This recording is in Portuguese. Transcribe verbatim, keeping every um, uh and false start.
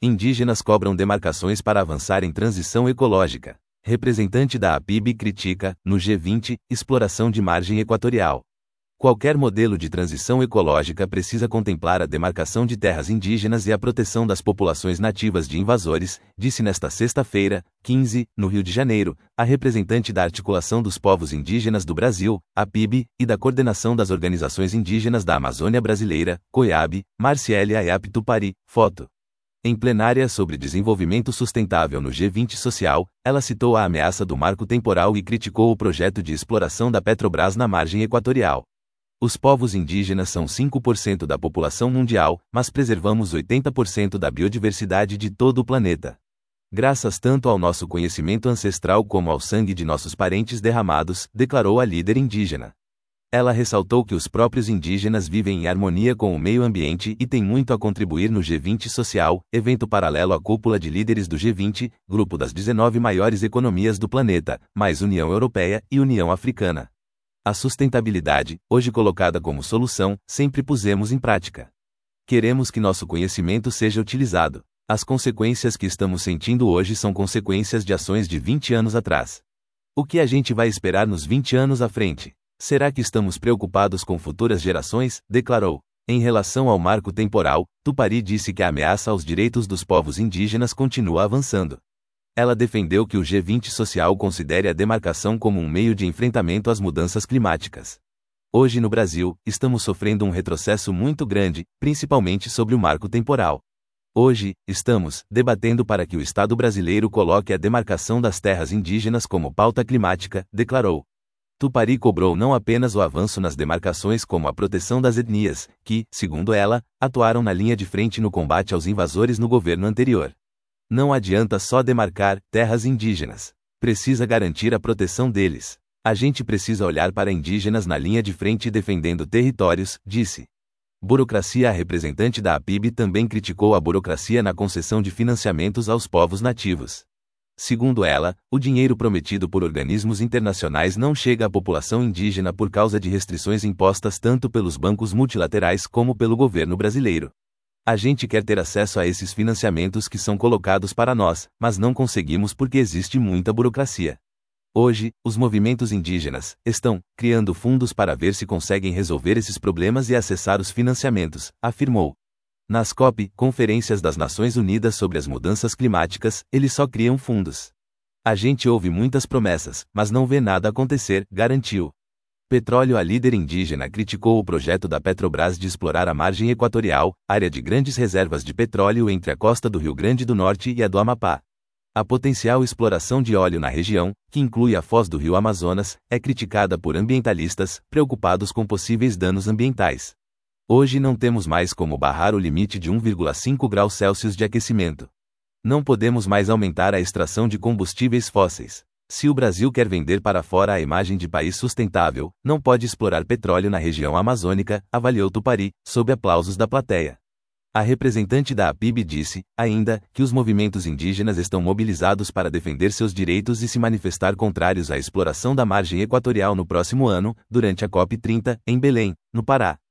Indígenas cobram demarcações para avançar em transição ecológica. Representante da A P I B critica, no G vinte, exploração de margem equatorial. Qualquer modelo de transição ecológica precisa contemplar a demarcação de terras indígenas e a proteção das populações nativas de invasores, disse nesta sexta-feira, quinze, no Rio de Janeiro, a representante da Articulação dos Povos Indígenas do Brasil, A P I B, e da Coordenação das Organizações Indígenas da Amazônia Brasileira, COIAB, Marciele Ayap Tupari, foto. Em plenária sobre desenvolvimento sustentável no G vinte Social, ela citou a ameaça do marco temporal e criticou o projeto de exploração da Petrobras na margem equatorial. Os povos indígenas são cinco por cento da população mundial, mas preservamos oitenta por cento da biodiversidade de todo o planeta. Graças tanto ao nosso conhecimento ancestral como ao sangue de nossos parentes derramados, declarou a líder indígena. Ela ressaltou que os próprios indígenas vivem em harmonia com o meio ambiente e têm muito a contribuir no G vinte Social, evento paralelo à cúpula de líderes do G vinte, grupo das dezenove maiores economias do planeta, mais União Europeia e União Africana. A sustentabilidade, hoje colocada como solução, sempre pusemos em prática. Queremos que nosso conhecimento seja utilizado. As consequências que estamos sentindo hoje são consequências de ações de vinte anos atrás. O que a gente vai esperar nos vinte anos à frente? Será que estamos preocupados com futuras gerações? Declarou. Em relação ao marco temporal, Tupari disse que a ameaça aos direitos dos povos indígenas continua avançando. Ela defendeu que o G vinte Social considere a demarcação como um meio de enfrentamento às mudanças climáticas. Hoje no Brasil, estamos sofrendo um retrocesso muito grande, principalmente sobre o marco temporal. Hoje, estamos debatendo para que o Estado brasileiro coloque a demarcação das terras indígenas como pauta climática, declarou. Tupari cobrou não apenas o avanço nas demarcações como a proteção das etnias, que, segundo ela, atuaram na linha de frente no combate aos invasores no governo anterior. Não adianta só demarcar terras indígenas. Precisa garantir a proteção deles. A gente precisa olhar para indígenas na linha de frente defendendo territórios, disse. Burocracia. A representante da A P I B também criticou a burocracia na concessão de financiamentos aos povos nativos. Segundo ela, o dinheiro prometido por organismos internacionais não chega à população indígena por causa de restrições impostas tanto pelos bancos multilaterais como pelo governo brasileiro. A gente quer ter acesso a esses financiamentos que são colocados para nós, mas não conseguimos porque existe muita burocracia. Hoje, os movimentos indígenas estão criando fundos para ver se conseguem resolver esses problemas e acessar os financiamentos, afirmou. Nas COP, Conferências das Nações Unidas sobre as Mudanças Climáticas, eles só criam fundos. A gente ouve muitas promessas, mas não vê nada acontecer, garantiu. Petróleo. A líder indígena criticou o projeto da Petrobras de explorar a margem equatorial, área de grandes reservas de petróleo entre a costa do Rio Grande do Norte e a do Amapá. A potencial exploração de óleo na região, que inclui a foz do Rio Amazonas, é criticada por ambientalistas, preocupados com possíveis danos ambientais. Hoje não temos mais como barrar o limite de um vírgula cinco graus Celsius de aquecimento. Não podemos mais aumentar a extração de combustíveis fósseis. Se o Brasil quer vender para fora a imagem de país sustentável, não pode explorar petróleo na região amazônica, avaliou Tupari, sob aplausos da plateia. A representante da A P I B disse, ainda, que os movimentos indígenas estão mobilizados para defender seus direitos e se manifestar contrários à exploração da margem equatorial no próximo ano, durante a COP trinta, em Belém, no Pará.